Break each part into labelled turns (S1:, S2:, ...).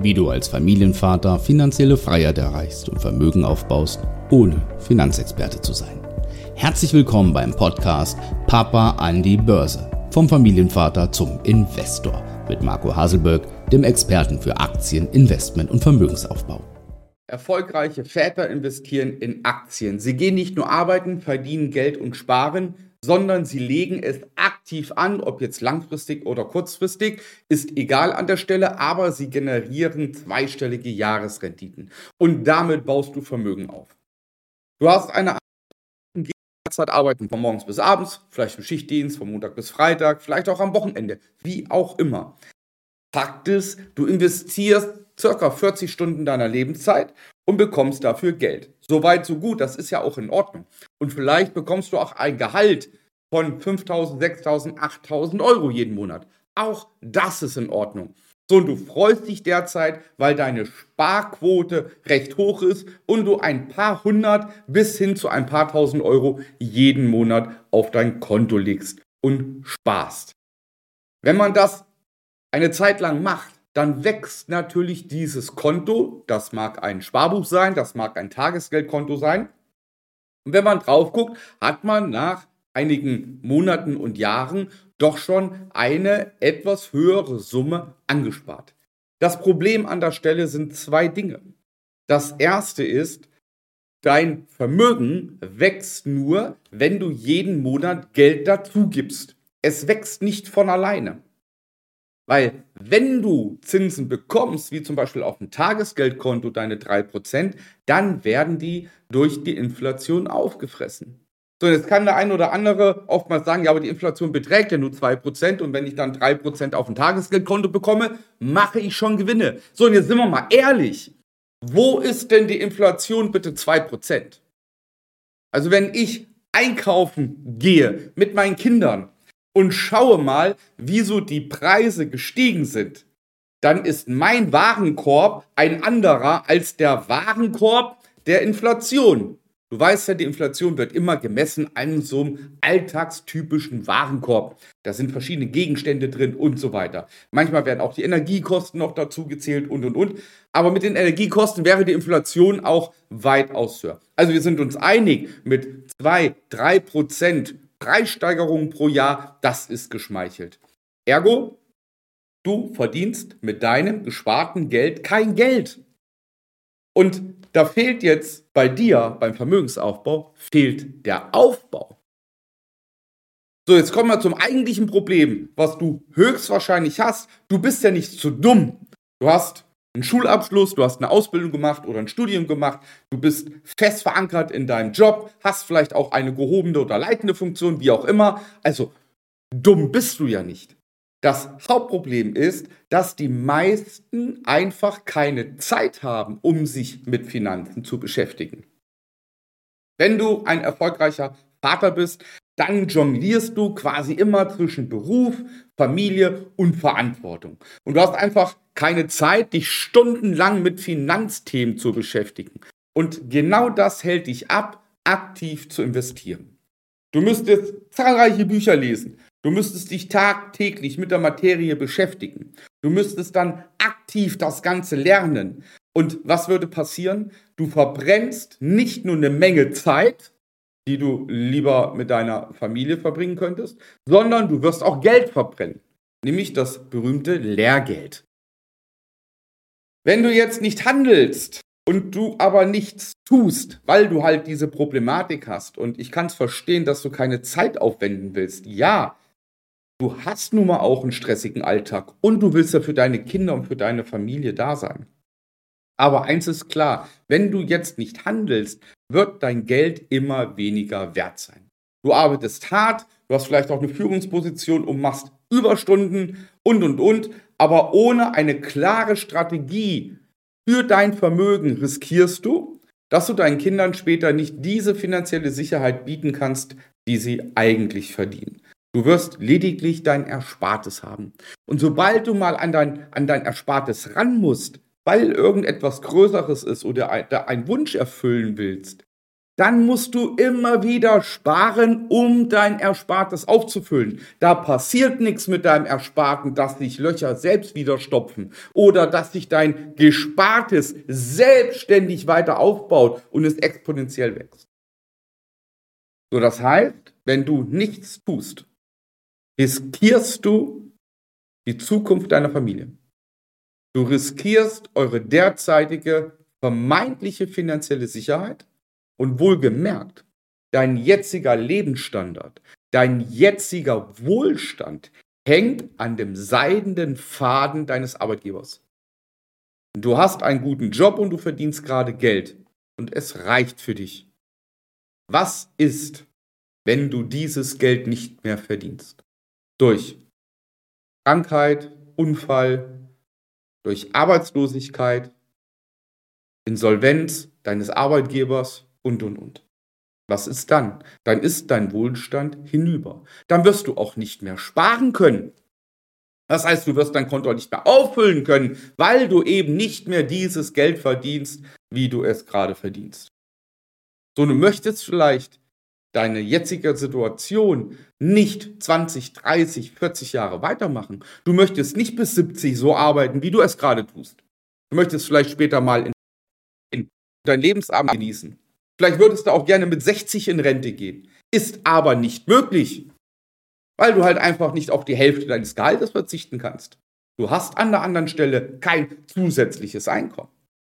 S1: wie du als Familienvater finanzielle Freiheit erreichst und Vermögen aufbaust, ohne Finanzexperte zu sein. Herzlich willkommen beim Podcast Papa an die Börse. Vom Familienvater zum Investor mit Marco Haselberg, dem Experten für Aktien, Investment und Vermögensaufbau.
S2: Erfolgreiche Väter investieren in Aktien. Sie gehen nicht nur arbeiten, verdienen Geld und sparen, sondern sie legen es aktiv an, ob jetzt langfristig oder kurzfristig, ist egal an der Stelle, aber sie generieren zweistellige Jahresrenditen. Und damit baust du Vermögen auf. Du hast eine Zeit arbeiten von morgens bis abends, vielleicht im Schichtdienst, von Montag bis Freitag, vielleicht auch am Wochenende, wie auch immer. Fakt ist, du investierst ca. 40 Stunden deiner Lebenszeit und bekommst dafür Geld. Soweit, so gut, das ist ja auch in Ordnung. Und vielleicht bekommst du auch ein Gehalt von 5.000, 6.000, 8.000 Euro jeden Monat. Auch das ist in Ordnung. So, und du freust dich derzeit, weil deine Sparquote recht hoch ist und du ein paar hundert bis hin zu ein paar tausend Euro jeden Monat auf dein Konto legst und sparst. Wenn man das eine Zeit lang macht, dann wächst natürlich dieses Konto. Das mag ein Sparbuch sein, das mag ein Tagesgeldkonto sein. Und wenn man drauf guckt, hat man nach einigen Monaten und Jahren doch schon eine etwas höhere Summe angespart. Das Problem an der Stelle sind zwei Dinge. Das erste ist, dein Vermögen wächst nur, wenn du jeden Monat Geld dazu gibst. Es wächst nicht von alleine. Weil wenn du Zinsen bekommst, wie zum Beispiel auf dem Tagesgeldkonto deine 3%, dann werden die durch die Inflation aufgefressen. So, jetzt kann der ein oder andere oftmals sagen, ja, aber die Inflation beträgt ja nur 2% und wenn ich dann 3% auf dem Tagesgeldkonto bekomme, mache ich schon Gewinne. So, und jetzt sind wir mal ehrlich, wo ist denn die Inflation bitte 2%? Also wenn ich einkaufen gehe mit meinen Kindern, und schaue mal, wieso die Preise gestiegen sind, dann ist mein Warenkorb ein anderer als der Warenkorb der Inflation. Du weißt ja, die Inflation wird immer gemessen an so einem alltagstypischen Warenkorb. Da sind verschiedene Gegenstände drin und so weiter. Manchmal werden auch die Energiekosten noch dazu gezählt und. Aber mit den Energiekosten wäre die Inflation auch weitaus höher. Also wir sind uns einig, mit 2-3% Preissteigerungen pro Jahr, das ist geschmeichelt. Ergo, du verdienst mit deinem gesparten Geld kein Geld. Und da fehlt jetzt bei dir, beim Vermögensaufbau, fehlt der Aufbau. So, jetzt kommen wir zum eigentlichen Problem, was du höchstwahrscheinlich hast. Du bist ja nicht zu dumm. Du hast einen Schulabschluss, du hast eine Ausbildung gemacht oder ein Studium gemacht, du bist fest verankert in deinem Job, hast vielleicht auch eine gehobene oder leitende Funktion, wie auch immer. Also dumm bist du ja nicht. Das Hauptproblem ist, dass die meisten einfach keine Zeit haben, um sich mit Finanzen zu beschäftigen. Wenn du ein erfolgreicher Vater bist, dann jonglierst du quasi immer zwischen Beruf, Familie und Verantwortung. Und du hast einfach keine Zeit, dich stundenlang mit Finanzthemen zu beschäftigen. Und genau das hält dich ab, aktiv zu investieren. Du müsstest zahlreiche Bücher lesen. Du müsstest dich tagtäglich mit der Materie beschäftigen. Du müsstest dann aktiv das Ganze lernen. Und was würde passieren? Du verbrennst nicht nur eine Menge Zeit, die du lieber mit deiner Familie verbringen könntest, sondern du wirst auch Geld verbrennen, nämlich das berühmte Lehrgeld. Wenn du jetzt nicht handelst und du aber nichts tust, weil du halt diese Problematik hast, und ich kann es verstehen, dass du keine Zeit aufwenden willst, ja, du hast nun mal auch einen stressigen Alltag und du willst ja für deine Kinder und für deine Familie da sein. Aber eins ist klar, wenn du jetzt nicht handelst, wird dein Geld immer weniger wert sein. Du arbeitest hart, du hast vielleicht auch eine Führungsposition und machst Überstunden und. Aber ohne eine klare Strategie für dein Vermögen riskierst du, dass du deinen Kindern später nicht diese finanzielle Sicherheit bieten kannst, die sie eigentlich verdienen. Du wirst lediglich dein Erspartes haben. Und sobald du mal an dein Erspartes ran musst, weil irgendetwas Größeres ist oder ein Wunsch erfüllen willst, dann musst du immer wieder sparen, um dein Erspartes aufzufüllen. Da passiert nichts mit deinem Ersparten, dass sich Löcher selbst wieder stopfen oder dass sich dein Gespartes selbstständig weiter aufbaut und es exponentiell wächst. So, das heißt, wenn du nichts tust, riskierst du die Zukunft deiner Familie. Du riskierst eure derzeitige vermeintliche finanzielle Sicherheit und wohlgemerkt, dein jetziger Lebensstandard, dein jetziger Wohlstand hängt an dem seidenen Faden deines Arbeitgebers. Du hast einen guten Job und du verdienst gerade Geld und es reicht für dich. Was ist, wenn du dieses Geld nicht mehr verdienst? Durch Krankheit, Unfall, durch Arbeitslosigkeit, Insolvenz deines Arbeitgebers und. Was ist dann? Dann ist dein Wohlstand hinüber. Dann wirst du auch nicht mehr sparen können. Das heißt, du wirst dein Konto nicht mehr auffüllen können, weil du eben nicht mehr dieses Geld verdienst, wie du es gerade verdienst. So, du möchtest vielleicht deine jetzige Situation nicht 20, 30, 40 Jahre weitermachen. Du möchtest nicht bis 70 so arbeiten, wie du es gerade tust. Du möchtest vielleicht später mal in dein Lebensabend genießen. Vielleicht würdest du auch gerne mit 60 in Rente gehen. Ist aber nicht möglich, weil du halt einfach nicht auf die Hälfte deines Gehaltes verzichten kannst. Du hast an der anderen Stelle kein zusätzliches Einkommen.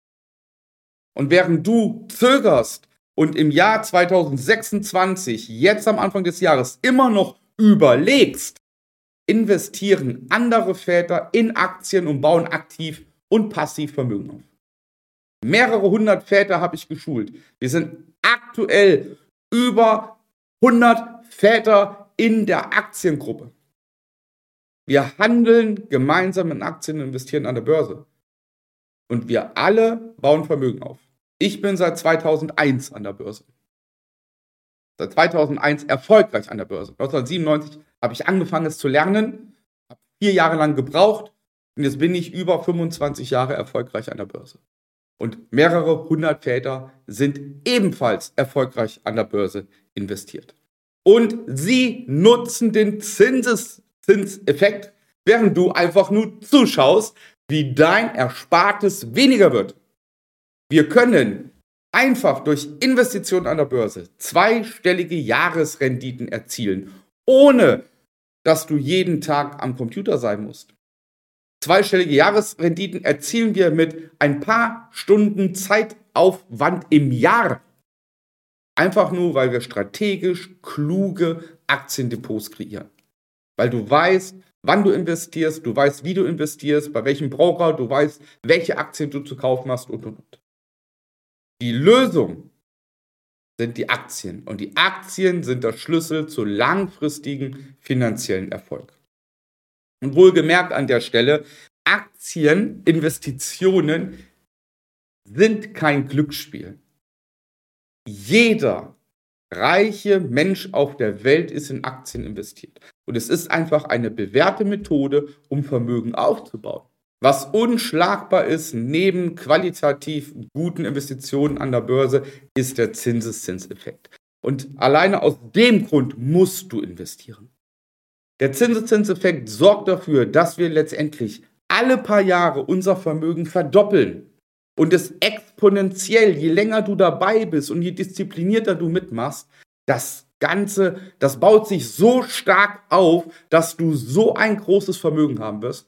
S2: Und während du zögerst und im Jahr 2026, jetzt am Anfang des Jahres, immer noch überlegst, investieren andere Väter in Aktien und bauen aktiv und passiv Vermögen auf. Mehrere hundert Väter habe ich geschult. Wir sind aktuell über 100 Väter in der Aktiengruppe. Wir handeln gemeinsam in Aktien und investieren an der Börse. Und wir alle bauen Vermögen auf. Ich bin seit 2001 an der Börse. Seit 2001 erfolgreich an der Börse. 1997 habe ich angefangen, es zu lernen, habe 4 Jahre lang gebraucht und jetzt bin ich über 25 Jahre erfolgreich an der Börse. Und mehrere hundert Väter sind ebenfalls erfolgreich an der Börse investiert. Und sie nutzen den Zinseszinseffekt, während du einfach nur zuschaust, wie dein Erspartes weniger wird. Wir können einfach durch Investitionen an der Börse zweistellige Jahresrenditen erzielen, ohne dass du jeden Tag am Computer sein musst. Zweistellige Jahresrenditen erzielen wir mit ein paar Stunden Zeitaufwand im Jahr. Einfach nur, weil wir strategisch kluge Aktiendepots kreieren. Weil du weißt, wann du investierst, du weißt, wie du investierst, bei welchem Broker, du weißt, welche Aktien du zu kaufen hast und. Die Lösung sind die Aktien. Und die Aktien sind der Schlüssel zu langfristigen finanziellen Erfolg. Und wohlgemerkt an der Stelle, Aktieninvestitionen sind kein Glücksspiel. Jeder reiche Mensch auf der Welt ist in Aktien investiert. Und es ist einfach eine bewährte Methode, um Vermögen aufzubauen. Was unschlagbar ist, neben qualitativ guten Investitionen an der Börse, ist der Zinseszinseffekt. Und alleine aus dem Grund musst du investieren. Der Zinseszinseffekt sorgt dafür, dass wir letztendlich alle paar Jahre unser Vermögen verdoppeln. Und es exponentiell, je länger du dabei bist und je disziplinierter du mitmachst, das Ganze, das baut sich so stark auf, dass du so ein großes Vermögen haben wirst.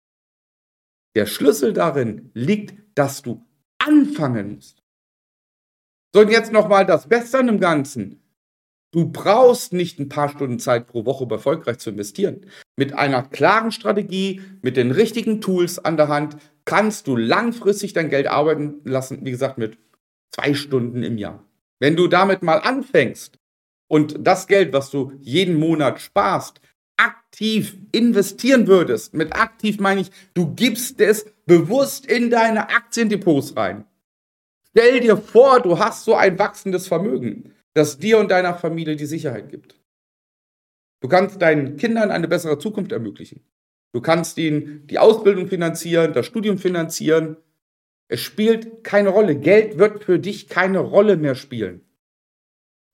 S2: Der Schlüssel darin liegt, dass du anfangen musst. So, und jetzt nochmal das Beste an dem Ganzen. Du brauchst nicht ein paar Stunden Zeit pro Woche, um erfolgreich zu investieren. Mit einer klaren Strategie, mit den richtigen Tools an der Hand, kannst du langfristig dein Geld arbeiten lassen, wie gesagt, mit 2 Stunden im Jahr. Wenn du damit mal anfängst und das Geld, was du jeden Monat sparst, aktiv investieren würdest, mit aktiv meine ich, du gibst es bewusst in deine Aktiendepots rein. Stell dir vor, du hast so ein wachsendes Vermögen, das dir und deiner Familie die Sicherheit gibt. Du kannst deinen Kindern eine bessere Zukunft ermöglichen. Du kannst ihnen die Ausbildung finanzieren, das Studium finanzieren. Es spielt keine Rolle. Geld wird für dich keine Rolle mehr spielen.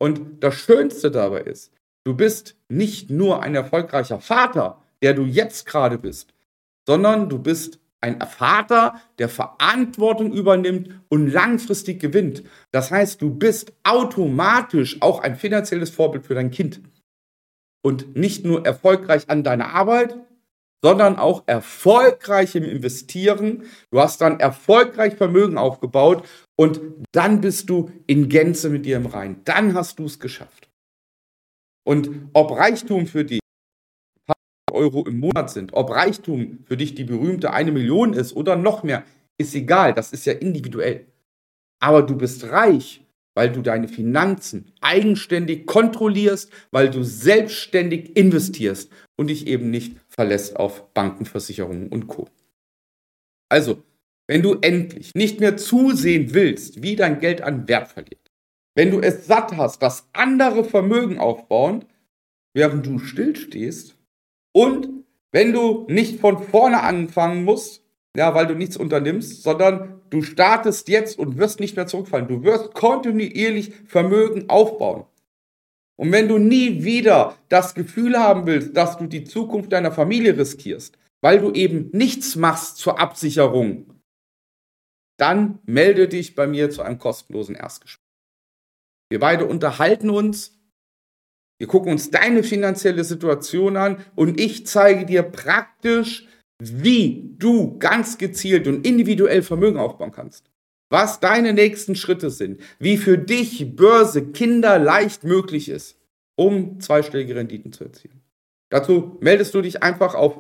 S2: Und das Schönste dabei ist, du bist nicht nur ein erfolgreicher Vater, der du jetzt gerade bist, sondern du bist ein Vater, der Verantwortung übernimmt und langfristig gewinnt. Das heißt, du bist automatisch auch ein finanzielles Vorbild für dein Kind. Und nicht nur erfolgreich an deiner Arbeit, sondern auch erfolgreich im Investieren. Du hast dann erfolgreich Vermögen aufgebaut und dann bist du in Gänze mit dir im Reinen. Dann hast du es geschafft. Und ob Reichtum für dich Euro im Monat sind, ob Reichtum für dich die berühmte 1 Million ist oder noch mehr, ist egal, das ist ja individuell. Aber du bist reich, weil du deine Finanzen eigenständig kontrollierst, weil du selbstständig investierst und dich eben nicht verlässt auf Banken, Versicherungen und Co. Also, wenn du endlich nicht mehr zusehen willst, wie dein Geld an Wert verliert, wenn du es satt hast, dass andere Vermögen aufbauen, während du stillstehst, und wenn du nicht von vorne anfangen musst, ja, weil du nichts unternimmst, sondern du startest jetzt und wirst nicht mehr zurückfallen. Du wirst kontinuierlich Vermögen aufbauen. Und wenn du nie wieder das Gefühl haben willst, dass du die Zukunft deiner Familie riskierst, weil du eben nichts machst zur Absicherung, dann melde dich bei mir zu einem kostenlosen Erstgespräch. Wir beide unterhalten uns. Wir gucken uns deine finanzielle Situation an und ich zeige dir praktisch, wie du ganz gezielt und individuell Vermögen aufbauen kannst. Was deine nächsten Schritte sind, wie für dich Börse kinderleicht möglich ist, um zweistellige Renditen zu erzielen. Dazu meldest du dich einfach auf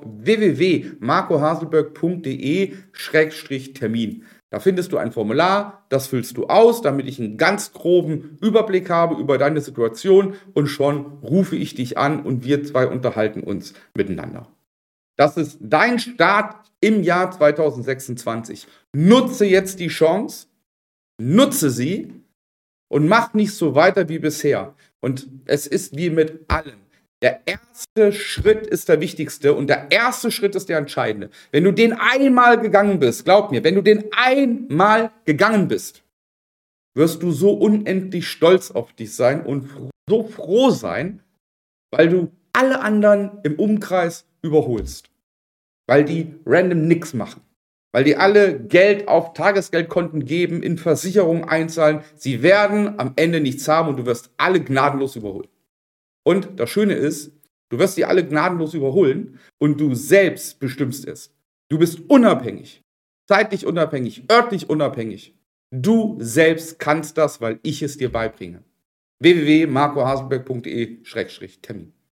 S2: www.marcohaselberg.de/Termin. Da findest du ein Formular, das füllst du aus, damit ich einen ganz groben Überblick habe über deine Situation und schon rufe ich dich an und wir zwei unterhalten uns miteinander. Das ist dein Start im Jahr 2026. Nutze jetzt die Chance, nutze sie und mach nicht so weiter wie bisher. Und es ist wie mit allem. Der erste Schritt ist der wichtigste und der erste Schritt ist der entscheidende. Wenn du den einmal gegangen bist, glaub mir, wenn du den einmal gegangen bist, wirst du so unendlich stolz auf dich sein und so froh sein, weil du alle anderen im Umkreis überholst. Weil die random nix machen. Weil die alle Geld auf Tagesgeldkonten geben, in Versicherungen einzahlen. Sie werden am Ende nichts haben und du wirst alle gnadenlos überholen. Und das Schöne ist, du wirst die alle gnadenlos überholen und du selbst bestimmst es. Du bist unabhängig, zeitlich unabhängig, örtlich unabhängig. Du selbst kannst das, weil ich es dir beibringe. www.marcohaselberg.de/Termin